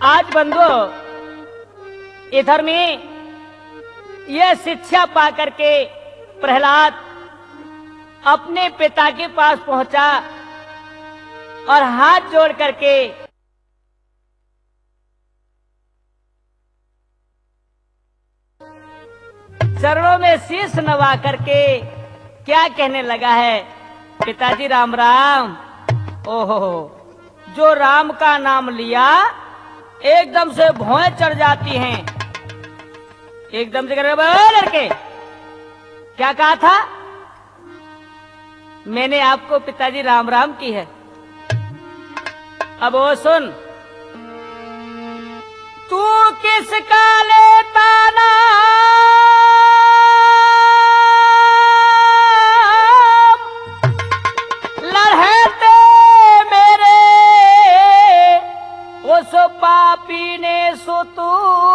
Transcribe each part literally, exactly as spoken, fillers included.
आज बंधु इधर में यह शिक्षा पा करके प्रहलाद अपने पिता के पास पहुंचा और हाथ जोड़ करके चरणों में शीश नवा करके क्या कहने लगा है, पिताजी राम राम। ओहो, जो राम का नाम लिया एकदम से भौएं चढ़ जाती हैं। एकदम से कर लड़के क्या कहा था? मैंने आपको पिताजी राम राम की है। अब वो सुन, तू किसका लेता नाम, लड़ते मेरे उस पापी ने सुतू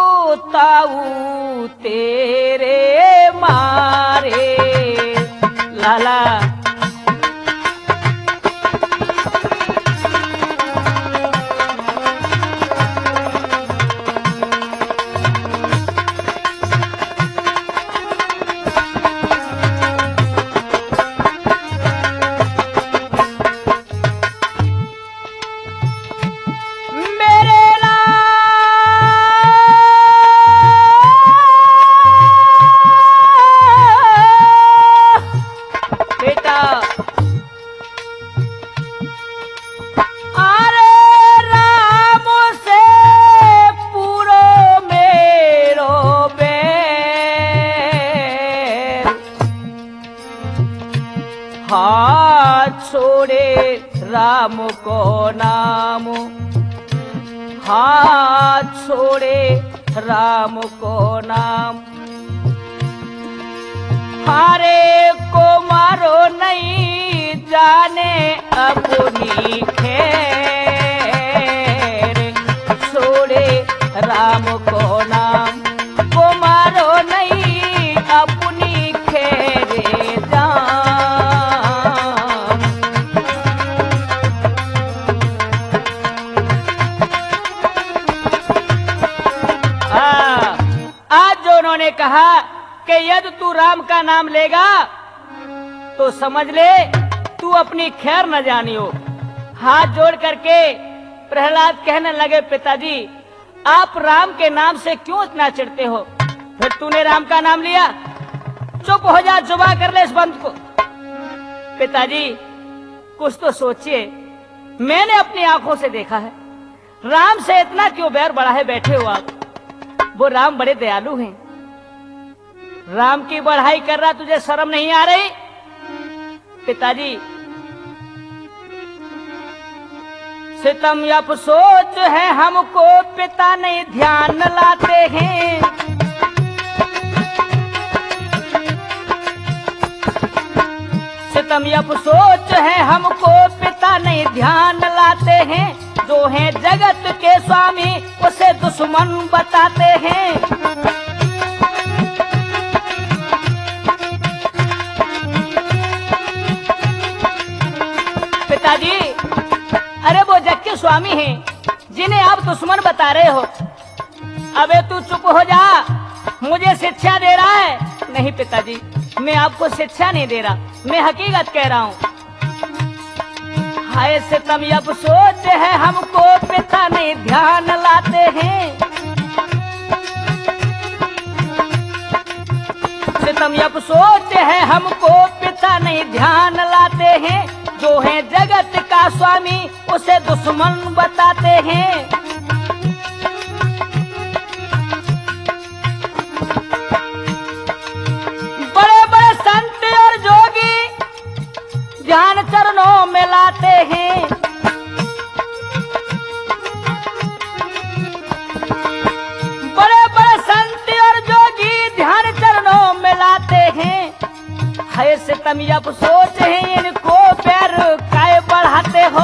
ताऊ तेरे मारे। लाला राम को नाम, हाथ छोड़े राम को नाम। हारे को मारो नहीं जाने अपनी खैर, छोड़े राम को नाम को मारो नहीं अपनी खैर जान। उन्होंने कहा कि यदि तू राम का नाम लेगा तो समझ ले तू अपनी खैर न जानियो। हाथ जोड़ करके प्रहलाद कहने लगे, पिताजी आप राम के नाम से क्यों इतना चिढ़ते हो? फिर तूने राम का नाम लिया, चुप हो जा, जुबा कर ले इस बंद को। पिताजी कुछ तो सोचिए, मैंने अपनी आंखों से देखा है, राम से इतना क्यों बैर बढ़ा है बैठे हो आप? वो राम बड़े दयालु हैं, राम की बढ़ाई कर रहा, तुझे शर्म नहीं आ रही? पिताजी सितम अफसोस है हमको, पिता नहीं ध्यान लाते हैं। सितम अफसोस है हमको, पिता नहीं ध्यान लाते हैं। जो हैं जगत के स्वामी उसे दुश्मन बताते हैं। पिताजी अरे वो जग के स्वामी हैं जिन्हें आप दुश्मन बता रहे हो। अबे तू चुप हो जा, मुझे शिक्षा दे रहा है। नहीं पिताजी, मैं आपको शिक्षा नहीं दे रहा, मैं हकीकत कह रहा हूँ। हाय सितम अफसोस है हमको, पिता नहीं ध्यान लाते हैं। सितम अफसोस है हमको, पिता नहीं ध्यान लाते हैं। जो है जगत का स्वामी उसे दुश्मन बताते हैं। बड़े बड़े संत और जोगी ध्यान चरणों में लाते हैं। बड़े बड़े संत और जोगी ध्यान चरणों में लाते हैं। है सितम अफसोस है इनको, पैर काय बढ़ाते हो।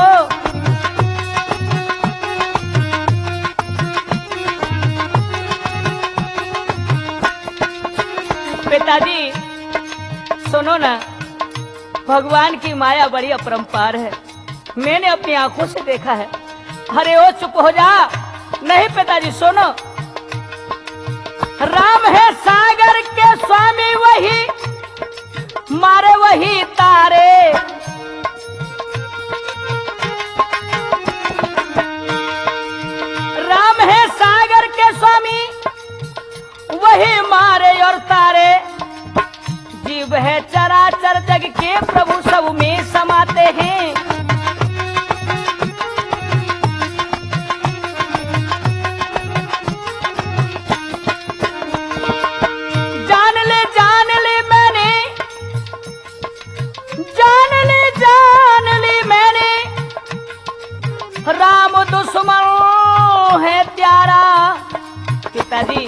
पिताजी सुनो ना, भगवान की माया बड़ी अपरंपार है, मैंने अपनी आंखों से देखा है। अरे ओ चुप हो जा, नहीं पिताजी सुनो, राम है सागर के स्वामी, वही मारे वही तारे। राम है सागर के स्वामी, वही मारे और तारे। जीव है चराचर जग के प्रभु, सब में समाते हैं। जान ले जान ले मैंने, जान ले जान ले मैंने, राम दुश्मन है प्यारा। पिताजी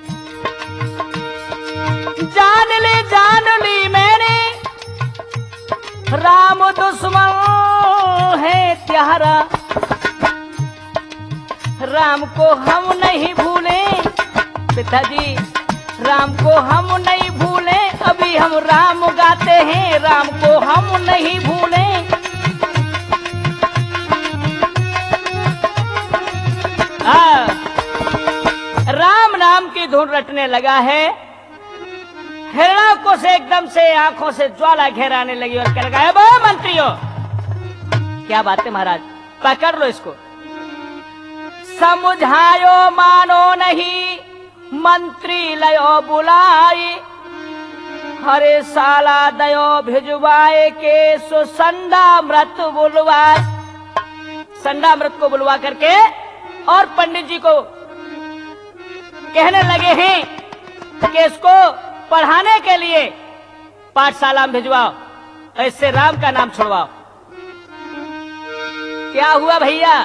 जान ले जान ली मैंने, राम दुश्मन है प्यारा। राम को हम नहीं भूले पिताजी, राम को हम नहीं भूले। अभी हम राम गाते हैं, राम को हम नहीं भूले। आ, राम नाम की धुन रटने लगा है। हिरणाकुश से एकदम से आंखों से ज्वाला घेराने लगी और कह लगा, बो मंत्रियों, क्या बात है महाराज, पकड़ लो इसको। समझायो मानो नहीं, मंत्री लयो बुलाए। हरे साला दयो भिजवाए के, सो संडामृत बुलवाए। संडामृत को बुलवा करके और पंडित जी को कहने लगे हैं कि इसको पढ़ाने के लिए पाठशाला में भिजवाओ, ऐसे राम का नाम छुड़वाओ। क्या हुआ भैया?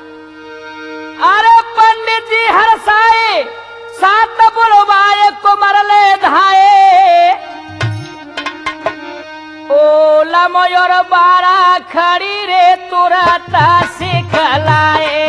अरे पंडित जी हरसाए, सात बुलवाए कुमर ले धाए। ओ लमयोर बारा खड़ी रे तुरंत सिखलाए।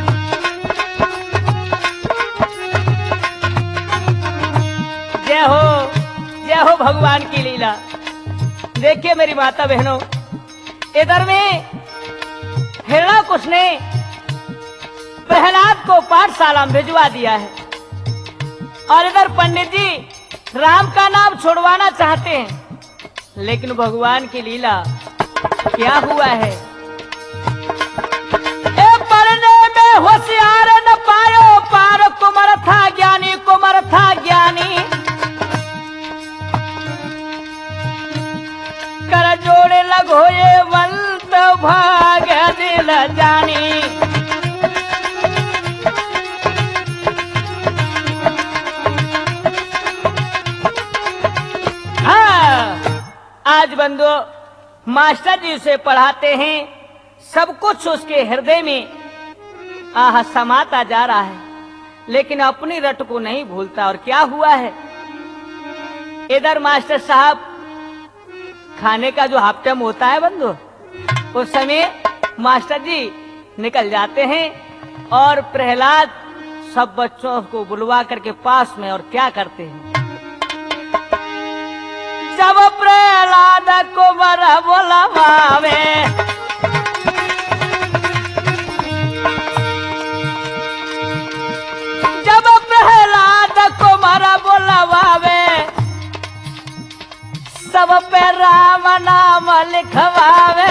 जय हो, जय हो भगवान की लीला। देखिए मेरी माता बहनों, इधर में हिरणाकुश ने प्रहलाद को पाठशाला में भिजवा दिया है और इधर पंडित जी राम का नाम छुड़वाना चाहते हैं। लेकिन भगवान की लीला क्या हुआ है? ए पढ़ने में होशियार न पायो पार, कुमर था ज्ञानी, कुमर था ज्ञानी। कर जोड़े लगो ये वंत भाग दिल जानी। हाँ, आज बंदो मास्टर जी उसे पढ़ाते हैं, सब कुछ उसके हृदय में आह समाता जा रहा है, लेकिन अपनी रट को नहीं भूलता। और क्या हुआ है? इधर मास्टर साहब खाने का जो हाफ टाइम होता है बंधु, उस समय मास्टर जी निकल जाते हैं और प्रहलाद सब बच्चों को बुलवा करके पास में और क्या करते हैं? जब प्रहलाद को बरा बुलावे, जब प्रहलाद को बरा बुलावे, सब पे राम नाम लिखवावे।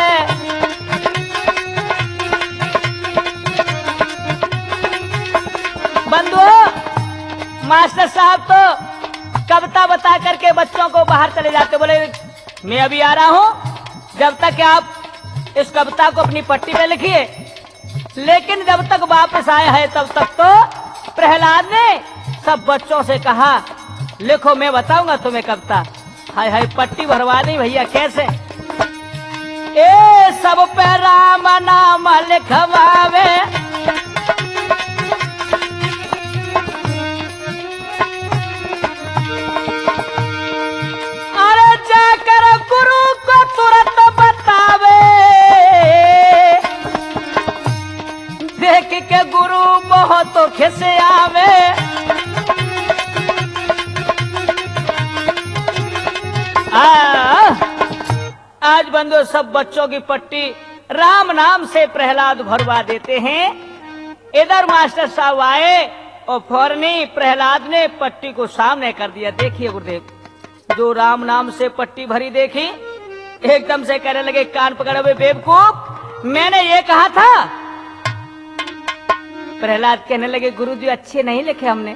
बंधु मास्टर साहब तो कविता बता करके बच्चों को बाहर चले जाते, बोले मैं अभी आ रहा हूं, जब तक आप इस कविता को अपनी पट्टी पे लिखिए। लेकिन जब तक वापस आया है तब तक तो प्रहलाद ने सब बच्चों से कहा, लिखो मैं बताऊंगा तुम्हें कविता। हाय हाय पट्टी भरवा दी भैया, कैसे? ए सब पे राम नाम लिखवावे, अरे जाकर गुरु को तुरंत बतावे। देख के गुरु बहुत खिसे आवे। आ, आज बंदो सब बच्चों की पट्टी राम नाम से प्रहलाद भरवा देते हैं इधर मास्टर साहब आए और फौरनी प्रहलाद ने पट्टी को सामने कर दिया। देखिए गुरुदेव, जो राम नाम से पट्टी भरी देखी, एकदम से कहने लगे, कान पकड़े हुए बेवकूफ, मैंने ये कहा था। प्रहलाद कहने लगे, गुरुजी अच्छे नहीं लिखे हमने।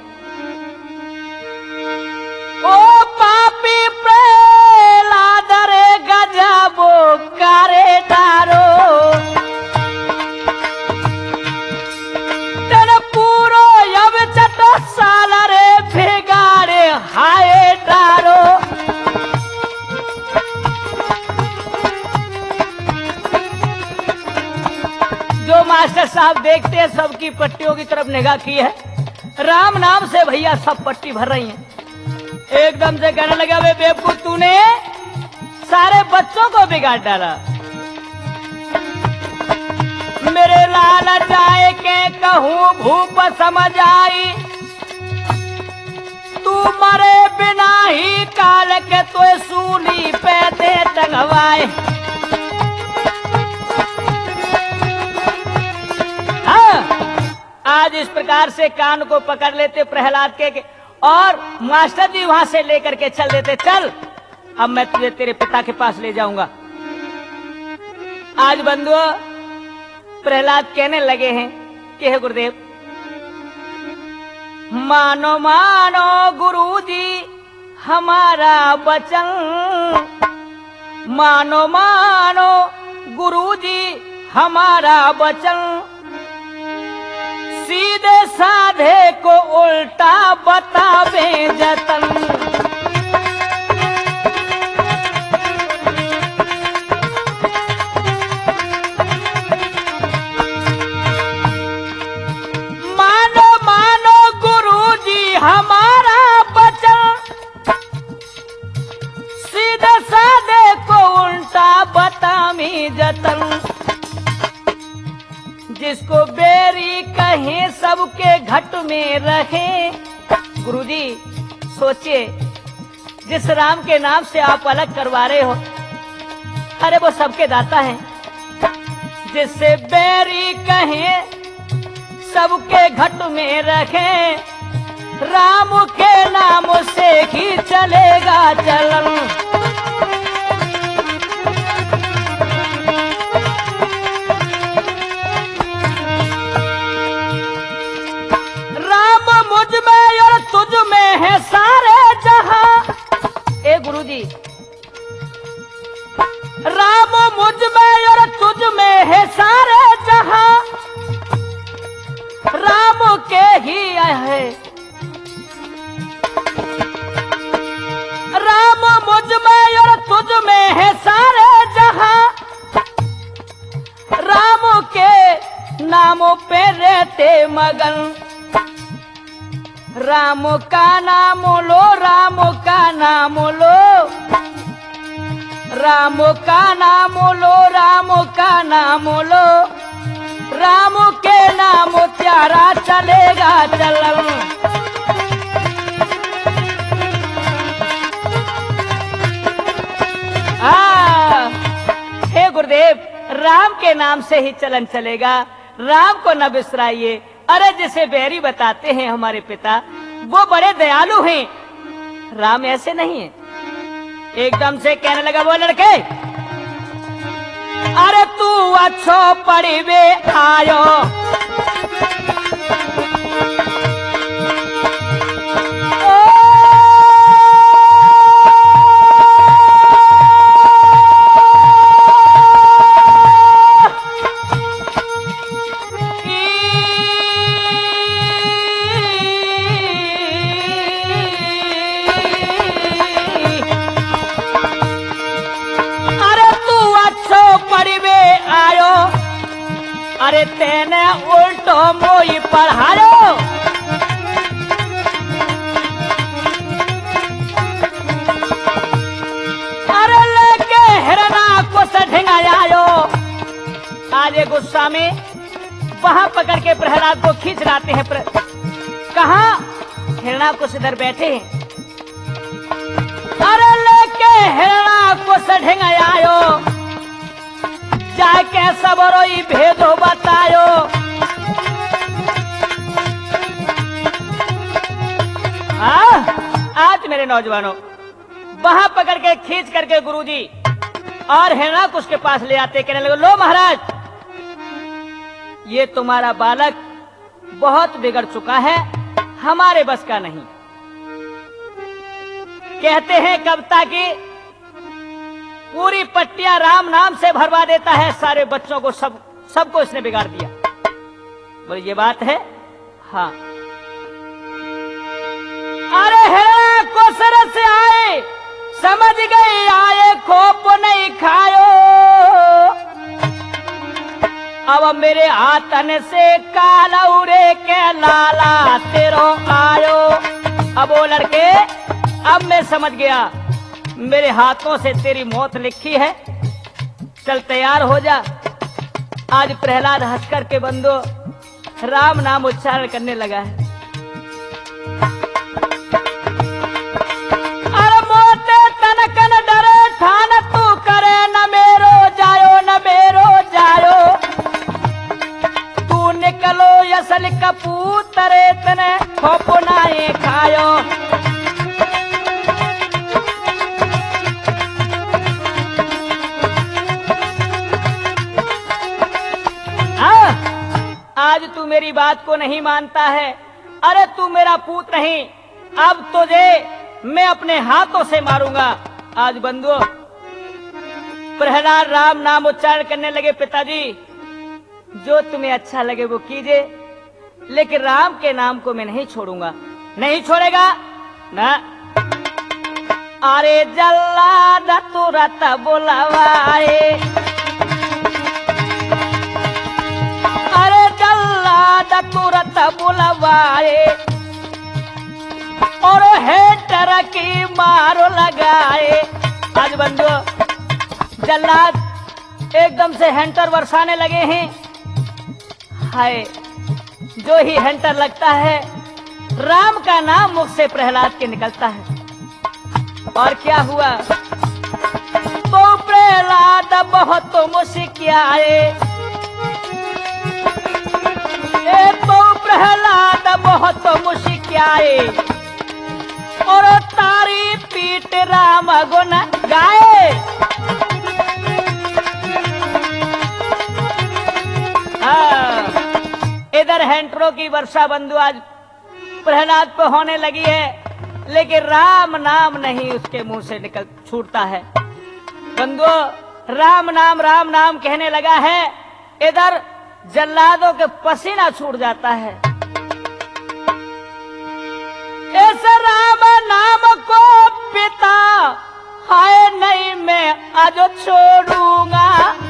ओ पापी प्रहलाद रे गजबो करे डारो, तेरे पूरो यब चटो साल रे भिगाड़े हाय डारो। जो मास्टर साहब देखते हैं सबकी पट्टियों की तरफ निगाह की है, राम नाम से भैया सब पट्टी भर रही हैं। एकदम से कहने लगा, वे बेवकूफ, तूने सारे बच्चों को बिगाड़ डाला। मेरे लाल जाए के कहूँ भूप समझ आई, तू मरे बिना ही काल के तो सूली पे दे टंगवाए। आज इस प्रकार से कान को पकड़ लेते प्रहलाद के, के और मास्टर जी वहां से लेकर के चल देते, चल अब मैं तुझे तेरे पिता के पास ले जाऊंगा। आज बंधुओं प्रहलाद कहने लगे हैं कि हे गुरुदेव, मानो मानो गुरुजी हमारा वचन, मानो मानो गुरुजी हमारा वचन, सीधे साधे को उल्टा बतावे जतन। मानो मानो गुरुजी हमारा वचन, सीधे साधे को उल्टा बतावे जतन। जिसको बेरी कहे सबके घट में रहे। गुरुजी सोचिए, जिस राम के नाम से आप अलग करवा रहे हो, अरे वो सबके दाता हैं। जिससे बेरी कहे सबके घट में रखे, राम के नाम से ही चलेगा चलन। मुझ में और तुझ में है सारे जहां। ए गुरुजी, राम मुझ में और तुझ में है सारे जहां, राम के ही है। राम मुझ में और तुझ में है सारे जहां, राम के नामों पे रहते मगन। राम का नाम लो, राम का नाम लो, राम का नाम लो, राम का नाम लो, राम के नाम प्यारा चलेगा चलन। हाँ, हे गुरुदेव, राम के नाम से ही चलन चलेगा, राम को न बिसराइए। अरे जिसे बैरी बताते हैं हमारे पिता, वो बड़े दयालु हैं, राम ऐसे नहीं है। एकदम से कहने लगा वो लड़के, अरे तू अच्छो पढ़िवे आयो, अरे तेने उल्टो मोई पढ़ायो। अरे लेके हिरना को ढिंगायो। आज ये गुस्सा में वहां पकड़ के प्रहलाद को खींच लाते हैं। प्र... कहा हिरणा को इधर बैठे हैं। अरे लेके हिरणा को ढिंगायो, जाके सबरोई भेदो बतायो। नौजवानों, वहां पकड़ के खींच करके गुरुजी और हिरणाकुश के पास ले आते, कहने लगे, लो महाराज, ये तुम्हारा बालक बहुत बिगड़ चुका है, हमारे बस का नहीं। कहते हैं कविता की पूरी पट्टियां राम नाम से भरवा देता है, सारे बच्चों को, सब सबको इसने बिगाड़ दिया। बोले ये बात है? हाँ। अरे है को सर से आए, समझ गए आए, खोप नहीं खायो, अब मेरे आतन से काला उड़े के लाला तेरो आयो। अब वो लड़के, अब मैं समझ गया, मेरे हाथों से तेरी मौत लिखी है, चल तैयार हो जा। आज प्रहलाद हंस करके बंदो राम नाम उच्चारण करने लगा है। अरे मोते तनकन डरे ठान तू करे, न मेरो जायो न मेरो जायो, तू निकलो असल कपूतरे तने खोपनाए खायो। आज तू मेरी बात को नहीं मानता है, अरे तू मेरा पूत नहीं, अब तुझे मैं अपने हाथों से मारूंगा। आज बंधुओं, प्रहलाद राम नाम उच्चारण करने लगे, पिताजी जो तुम्हें अच्छा लगे वो कीजिए, लेकिन राम के नाम को मैं नहीं छोड़ूंगा। नहीं छोड़ेगा ना? अरे जल्लाद तुरत बुलवाए, तुरत बुलवाए, और हेटर की मारो लगाए। आज बंधु जल्लाद एकदम से हैंटर बरसाने लगे हैं। हाय, जो ही हैंटर लगता है, राम का नाम मुख से प्रहलाद के निकलता है। और क्या हुआ? तो प्रहलाद बहुत मुस्कियाए, तो प्रहलाद बहुत मुस्कियाए, और तारी पीट राम गुण गाए। इधर हैंटरों की वर्षा बंधु आज प्रहलाद पे होने लगी है, लेकिन राम नाम नहीं उसके मुंह से निकल छूटता है। बंधु राम नाम राम नाम कहने लगा है, इधर जल्लादों के पसीना छूट जाता है। इस राम नाम को पिता हाय नहीं मैं आज छोड़ूंगा,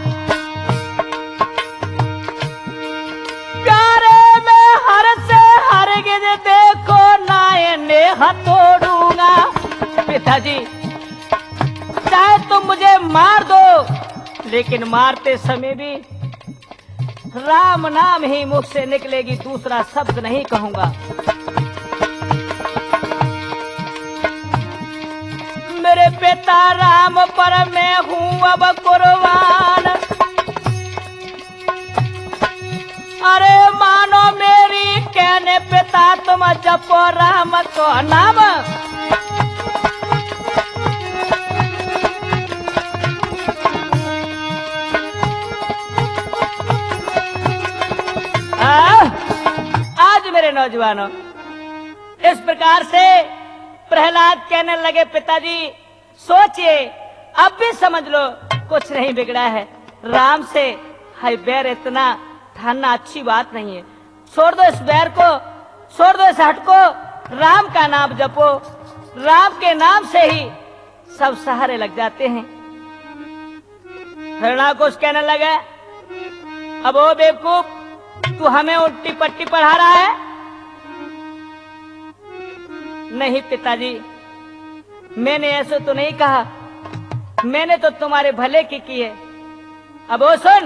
प्यारे में हर से हरगिज देखो नाय ने हथोड़ूंगा। पिताजी चाहे तुम मुझे मार दो, लेकिन मारते समय भी राम नाम ही मुख से निकलेगी, दूसरा शब्द नहीं कहूंगा। मेरे पिता राम पर मैं हूं अब कुर्बान, अरे मानो मेरी कहने पिता तुम जपो राम को नाम। मेरे नौजवानों, इस प्रकार से प्रहलाद कहने लगे, पिताजी सोचिए, अब भी समझ लो कुछ नहीं बिगड़ा है, राम से हाय बैर इतना ठानना अच्छी बात नहीं है। छोड़ दो इस बैर को, छोड़ दो इस हट को, राम का नाम जपो, राम के नाम से ही सब सहारे लग जाते हैं। हिरणाकुश कहने लगे, अब ओ बेवकूफ, तू हमें उल्टी पट्टी पढ़ा रहा है? नहीं पिताजी, मैंने ऐसे तो नहीं कहा, मैंने तो तुम्हारे भले की की है। अब वो सुन,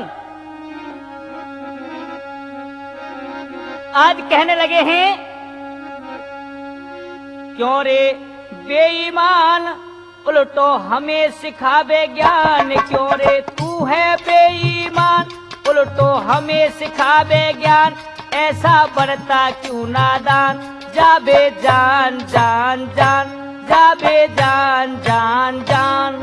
आज कहने लगे हैं, क्यों रे बेईमान उल्टो हमें सिखावे ज्ञान, क्यों रे तू है बेईमान उल्टो हमें सिखावे ज्ञान, ऐसा बढ़ता क्यों नादान, जाबे जान जान जान जाबे जान जान जान।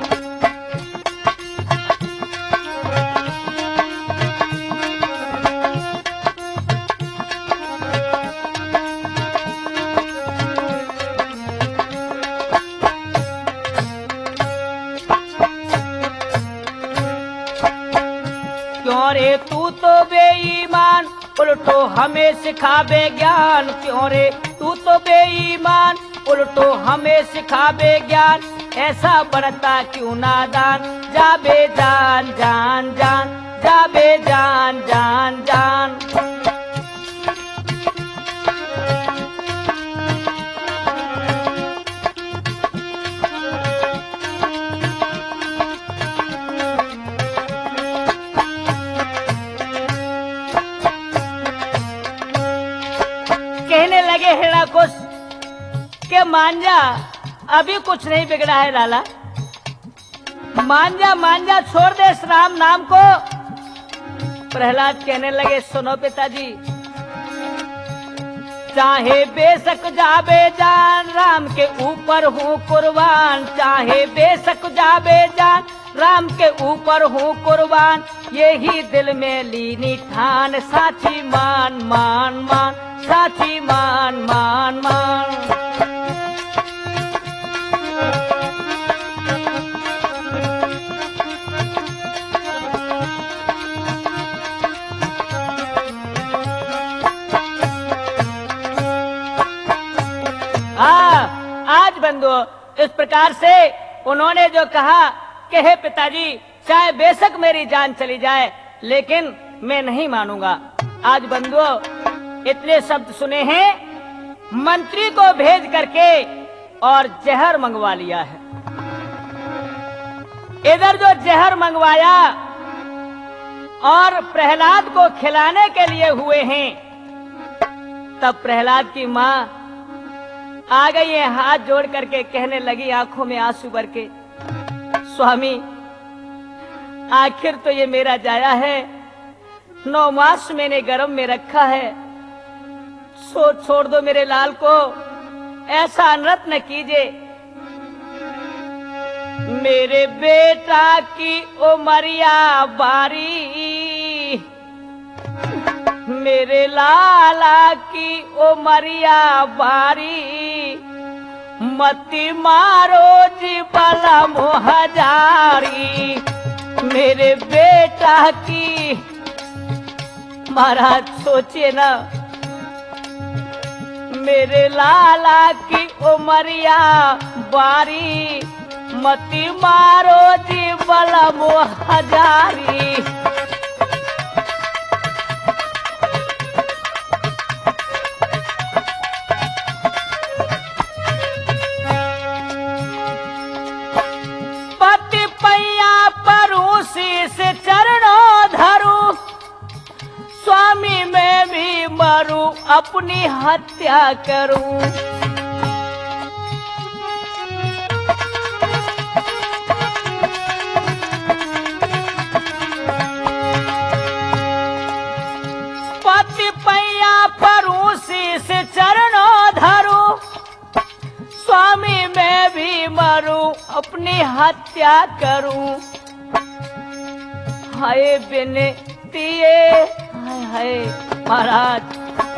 क्यों रे तू तो बेईमान, उल्टो हमें सिखावे ज्ञान। क्यों रे तू तो बेईमान, उल्टो हमें सिखावे ज्ञान। ऐसा बनता क्यों नादान, जाबे जान जान जान, जाबे जान जान जान। कहने लगे हिरण्याकुश के मान जा, अभी कुछ नहीं बिगड़ा है लाला, मान जा मान जा, छोड़ दे इस राम नाम को। प्रहलाद कहने लगे सुनो पिताजी, चाहे बेशक जाबे जान, राम के ऊपर हूँ कुर्बान। चाहे बेशक जाबे जान, राम के ऊपर हूँ कुर्बान। यही दिल में लीनी ठान, साची मान मान मान, साची मान मान मान। हाँ, आज बंधु इस प्रकार से उन्होंने जो कहा कि हे पिताजी, चाहे बेशक मेरी जान चली जाए, लेकिन मैं नहीं मानूंगा। आज बंधुओं इतने शब्द सुने हैं, मंत्री को भेज करके और जहर मंगवा लिया है। इधर जो जहर मंगवाया और प्रहलाद को खिलाने के लिए हुए हैं, तब प्रहलाद की माँ आ गई है, हाथ जोड़ करके कहने लगी आंखों में आंसू भर के, स्वामी आखिर तो ये मेरा जाया है, नौ मास मैंने गर्भ में रखा है, सो छोड़ दो मेरे लाल को, ऐसा अनर्थ न कीजिए। मेरे बेटा की उमरिया बारी, मेरे लाला की उमरिया बारी, मती मारो जी बला मुहजारी। मेरे बेटा की, महाराज सोचिए ना, मेरे लाला की उमरिया बारी, मती मारो जी बला मुहजारी। से चरणों धरूं, स्वामी मैं भी मरूं, अपनी हत्या करूं। पति पैया परूं, शीश चरणों धरूं, स्वामी मैं भी मरूं, अपनी हत्या करूं। हाय विनती, हाय हाय महाराज,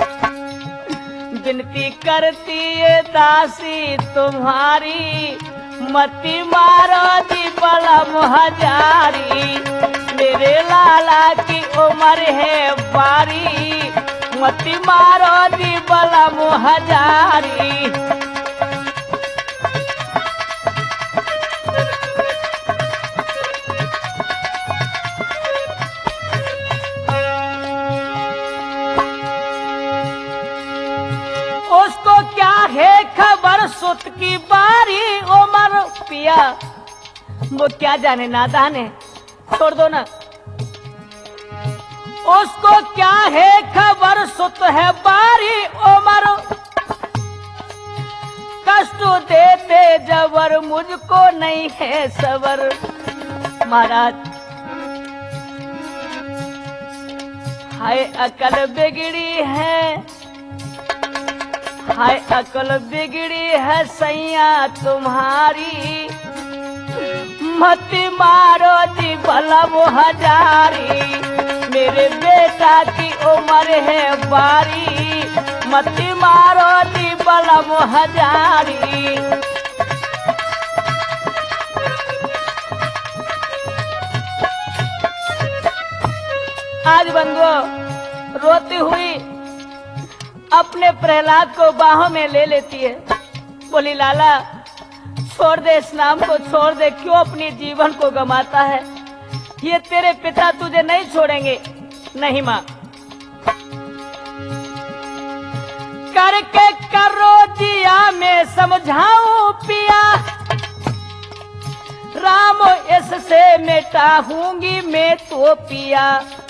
विनती करती है दासी तुम्हारी, मती मारो जी बला मुहजारी। मेरे लाला की उम्र है बारी, मती मारो जी बला मुहजारी। है खबर सुत की बारी उमर, पिया वो क्या जाने, नादान है, छोड़ दो ना। उसको क्या है खबर सुत है बारी उमर, कष्ट देते जबर मुझको नहीं है सबर। महाराज हाय अकल बिगड़ी है, हाय अकल बिगड़ी है सैया तुम्हारी, मत मारो जी बलम हजारी, मेरे बेटा की उम्र है बारी, मत मारो जी बलम हजारी। आज बंधुओं रोती हुई अपने प्रहलाद को बाहों में ले लेती है। बोली लाला छोड़ दे, इस नाम को छोड़ दे, क्यों अपनी जीवन को गंवाता है? ये तेरे पिता तुझे नहीं छोड़ेंगे। नहीं माँ, करके करो जिया मैं समझाऊं पिया, राम इससे मिटाऊंगी मैं तो पिया,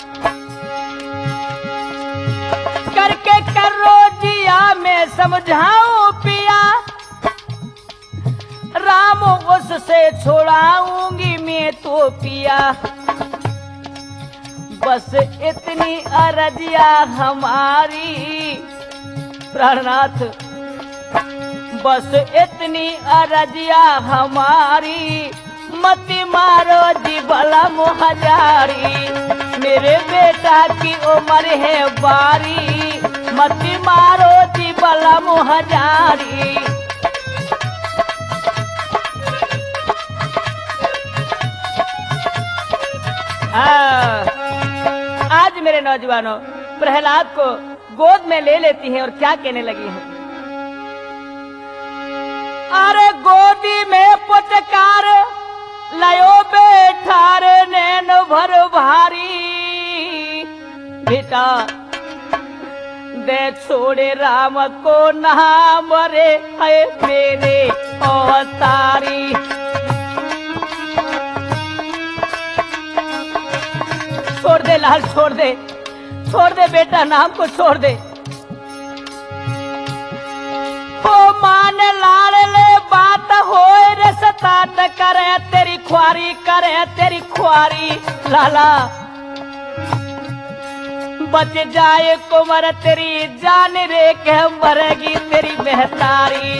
करके करो जिया मैं समझाऊं पिया, राम उससे छोड़ाऊंगी मैं तो पिया, बस इतनी अरजिया हमारी प्राणनाथ, बस इतनी अरजिया हमारी, मत मारो जी बलम हजारी, मेरे बेटा की उम्र है बारी, मत मारो जी बलम हजारी। आज मेरे नौजवानों प्रहलाद को गोद में ले लेती हैं और क्या कहने लगी हैं? अरे गोदी में पुचकार लयो बेठार नैन भर भारी, बेटा दे छोड़े राम को नाम रे है मेरे अवतारी। छोड़ दे लाल, छोड़ दे, छोड़ दे बेटा, नाम को छोड़ दे। हो मान लाल ले बात होए रे सतात करे तेरी ख्वारी, करे तेरी ख्वारी, लाला बच जाए कुंवर तेरी जान रे के मरेगी तेरी महतारी।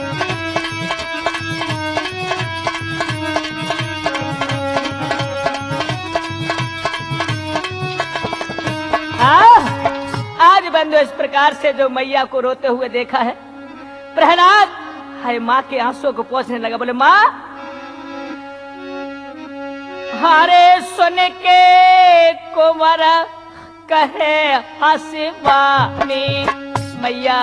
आज बंधु इस प्रकार से जो मैया को रोते हुए देखा है, प्रहलाद हाय माँ के आंसुओं को पोंछने लगा। बोले माँ, हारे सुन के कुंवर कहे हंसवानी, मैया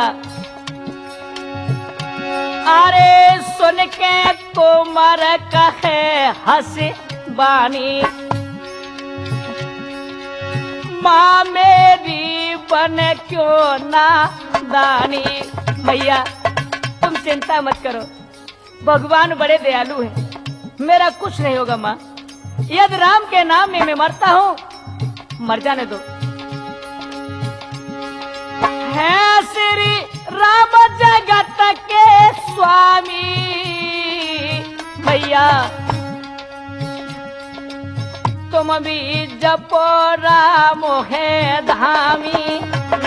अरे सुन के कुंवर कहे हंसवानी, माँ मेरी बन क्यों ना दानी। मैया तुम चिंता मत करो, भगवान बड़े दयालु हैं, मेरा कुछ नहीं होगा माँ। यदि राम के नाम में मैं मरता हूँ, मर जाने दो। है श्री राम जगत के स्वामी, मैया तुम भी जपो राम है धामी।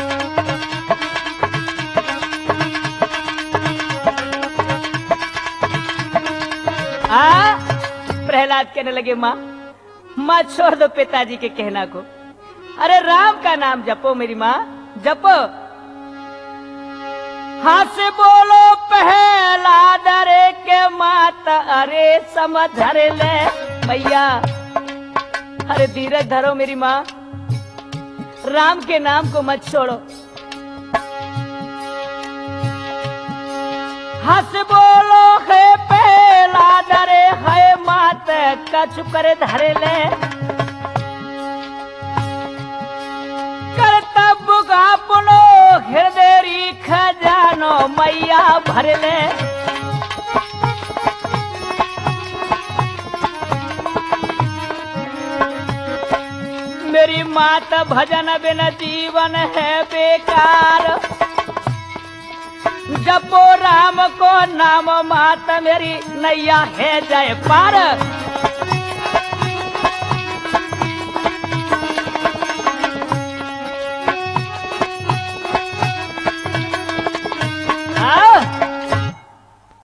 आ प्रहलाद कहने लगे माँ, माँ छोड़ दो पिताजी के कहना को, अरे राम का नाम जपो मेरी माँ, जपो। हाथ से बोलो पहला डरे के माता, अरे समझ ले मैया, अरे धीरज धरो मेरी माँ, राम के नाम को मत छोड़ो। हंस बोलो है पहला डरे है मात कछु करे धरे ले, करतब अपनो हृदय खजानो मैया भर ले। मेरी मात भजन बिन जीवन है बेकार, जपो राम को नाम मात मेरी नैया है जय पार।